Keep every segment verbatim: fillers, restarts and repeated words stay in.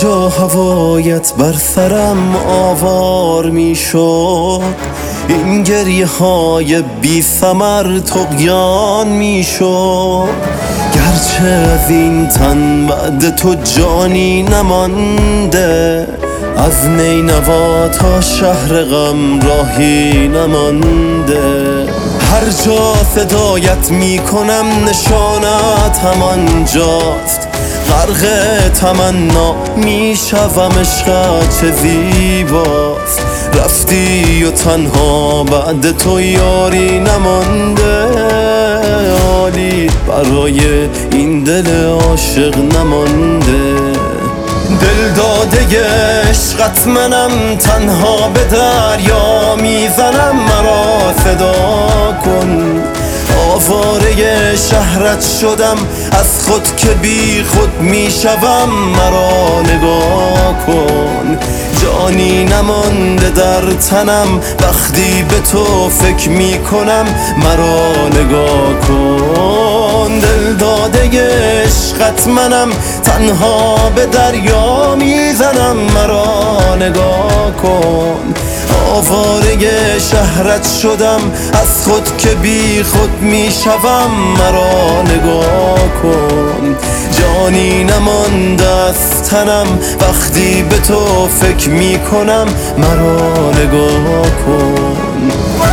جا هوایت بر سرم آوار می شد، این گریه های بی ثمر طغیان می شد. گرچه از این تن بعد تو جانی نمانده، از نینوا تا شهر غم راهی نمانده. هر جا فدایت می کنم نشانت همانجاست، غرق تمنا می شوم عشقت چه زیباست. رفتی و تنها بعد تو یاری نمانده، حالی برای این دل عاشق نمانده. دل داده عشقت منم، تنها به دریا میزنم، مرا فدا کن. آواره شهرت شدم، از خود که بی خود میشوم، مرا نگاه کن. جانی نمانده در تنم، وقتی به تو فکر میکنم، مرا نگاه کن. دل داده عشقت منم، تنها به دریا میزنم، مرا نگاه کن. آواره شهرت شدم، از خود که بی خود میشوم، مرا نگاه کن. جانی نمانده از تنم، وقتی به تو فکر میکنم، مرا نگاه کن.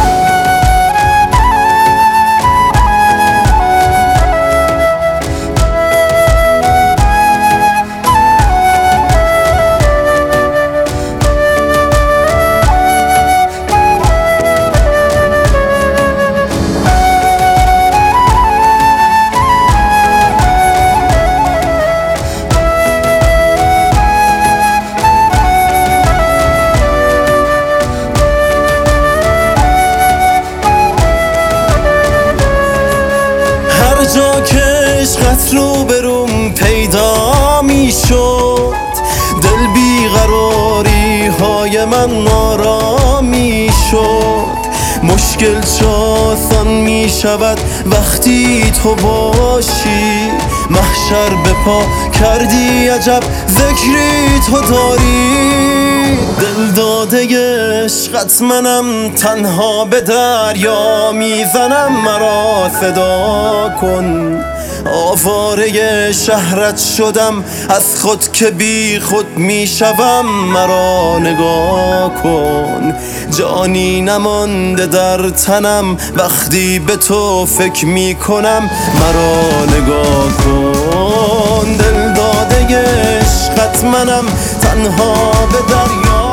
جا که عشقت رو بروم پیدا می شد، دل بیقراری های من آرامی شد. مشکل چه آسان می شود وقتی تو باشی، محشر به پا کردی عجب ذکری تو داری. دل داده عشقت منم، تنها به دریا میزنم، مرا فدا کن. آواره شهرت شدم، از خود که بی خود میشوم، مرا نگاه کن. جانی نمانده در تنم، وقتی به تو فکر میکنم، مرا نگاه کن. دل داده عشقت منم، تنها به دریا